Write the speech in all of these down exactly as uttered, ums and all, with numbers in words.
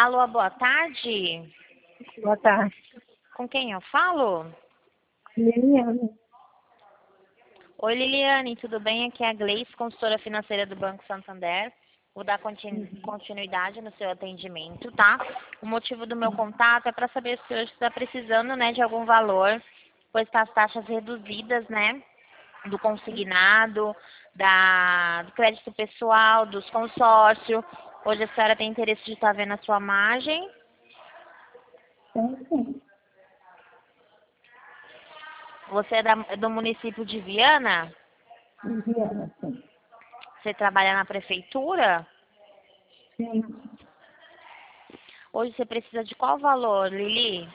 Alô, boa tarde. Boa tarde. Com quem eu falo? Liliane. Oi, Liliane, tudo bem? Aqui é a Gleice, consultora financeira do Banco Santander. Vou dar continu- continuidade no seu atendimento, tá? O motivo do meu contato é para saber se hoje está precisando, né, de algum valor, pois tá as taxas reduzidas, né, do consignado, da, do crédito pessoal, dos consórcios. Hoje a senhora tem interesse de estar vendo a sua margem? Sim, sim. Você é, da, é do município de Viana? Viana, sim. Você trabalha na prefeitura? Sim. Hoje você precisa de qual valor, Lili?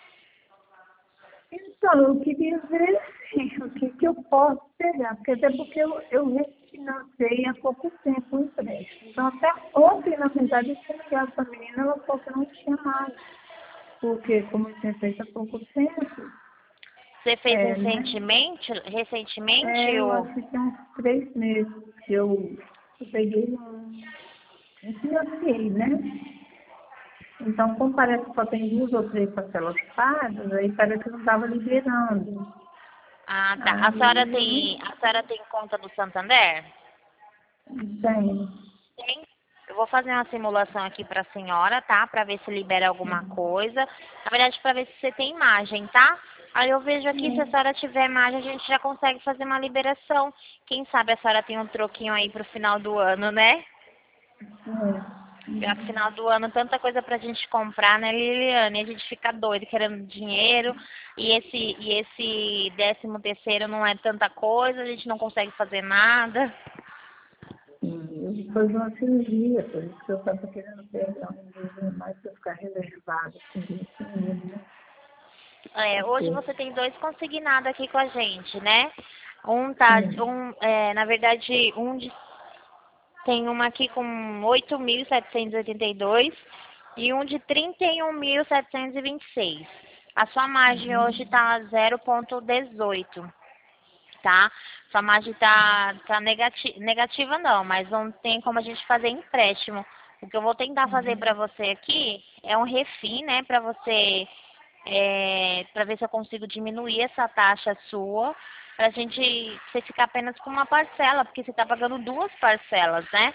Então, eu queria ver assim, o que, que eu posso pegar, porque até porque eu, eu refinancei há pouco tempo o empréstimo. Então, até ontem, na verdade, eu tinha ligado para a menina, ela falou que não tinha mais. Porque, como eu tinha feito há pouco tempo, Você fez é, né? recentemente, recentemente É, eu o... acho que tem uns três meses que eu, eu peguei um. Eu financei, né? Então, como parece que só tem duas ou três parcelas pagas, aí parece que não estava liberando. Ah, tá. A senhora tem, Aí, a senhora tem conta do Santander? tem. Tem. Eu vou fazer uma simulação aqui para a senhora, tá? Para ver se libera alguma coisa. Na verdade, para ver se você tem imagem, tá? Aí eu vejo aqui, se a senhora tiver imagem, a gente já consegue fazer uma liberação. Quem sabe a senhora tem um troquinho aí pro final do ano, né? É. Já no final do ano, tanta coisa pra gente comprar, né, Liliane? A gente fica doido querendo dinheiro e esse, e esse décimo terceiro não é tanta coisa, a gente não consegue fazer nada. Sim, eu vou fazer uma cirurgia, por isso que eu estava querendo pegar um dinheiro mais para ficar reservado, assim, dinheiro, né? É, hoje Porque, você tem dois consignados aqui com a gente, né? Um tá, sim. um, é, na verdade, um de, tem uma aqui com oito mil setecentos e oitenta e dois e um de trinta e um mil setecentos e vinte e seis. A sua margem hoje está zero vírgula dezoito. Tá? Sua margem tá, tá negati negativa não, mas não tem como a gente fazer empréstimo. O que eu vou tentar fazer para você aqui é um refim, né, para você, é, para ver se eu consigo diminuir essa taxa sua, pra gente, você ficar apenas com uma parcela, porque você tá pagando duas parcelas, né?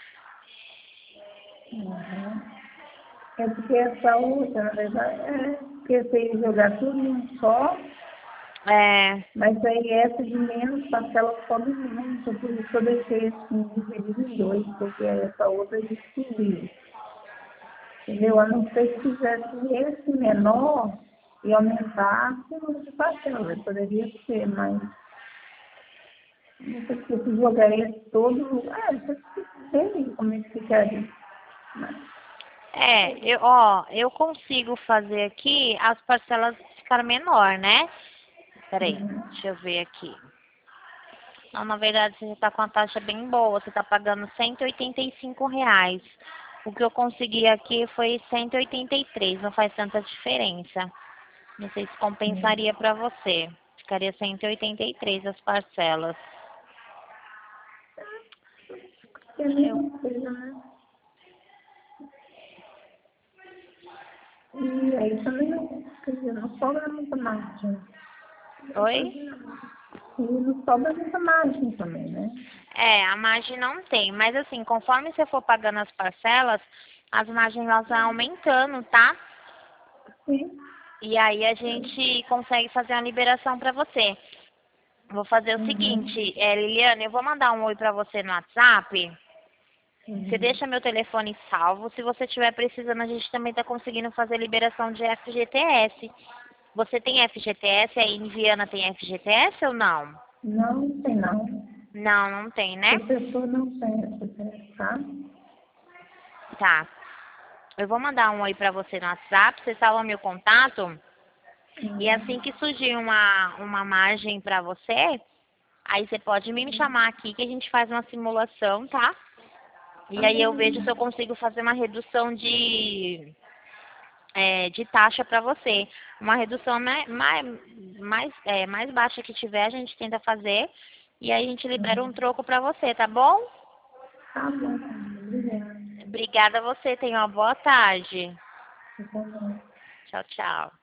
Uhum. É porque essa outra, na verdade, é porque você ia jogar tudo num só. É, Mas aí essa de menos parcela sobe muito, por isso que eu deixei assim, dividido em dois, porque essa outra a gente subiu. Entendeu? A não ser que fizesse esse menor e aumentasse o número de parcelas. Poderia ser, mas não sei se eu jogar esse todo. Ah, você sei como é que ficaria. Mas, é, eu, ó, eu consigo fazer aqui as parcelas ficar menor, né? Peraí, uhum. deixa eu ver aqui. Não, na verdade, você está com a taxa bem boa. Você está pagando cento e oitenta e cinco reais. O que eu consegui aqui foi cento e oitenta e três. Não faz tanta diferença. Não sei se compensaria para você. Ficaria cento e oitenta e três as parcelas. É a Eu... mesma coisa, né? E aí também não, quer dizer, não sobra muita margem. Oi? E não sobra muita margem também, né? É, a margem não tem. Mas assim, conforme você for pagando as parcelas, as margens elas vão aumentando, tá? Sim. E aí a gente consegue fazer a liberação para você. Vou fazer o Uhum. seguinte, é, Liliane, eu vou mandar um oi para você no WhatsApp. Você Uhum. deixa meu telefone salvo. Se você estiver precisando, a gente também está conseguindo fazer liberação de F G T S. Você tem F G T S? Aí em Viana tem F G T S ou não? Não, não tem não. Não, não tem, né? A pessoa não tem essa teste, tá? Tá. Eu vou mandar um oi para você no WhatsApp. Você salva meu contato. E assim Uhum. que surgir uma, uma margem para você, aí você pode me chamar aqui que a gente faz uma simulação, tá? Tá E aí eu vejo se eu bom. consigo fazer uma redução de, é, de taxa para você. Uma redução mais, mais, mais, é, mais baixa que tiver, a gente tenta fazer. E aí a gente libera um Uhum. troco para você, tá bom? Tá bom, obrigada. Obrigada a você, tenha uma boa tarde. Tá bom. Tchau, tchau.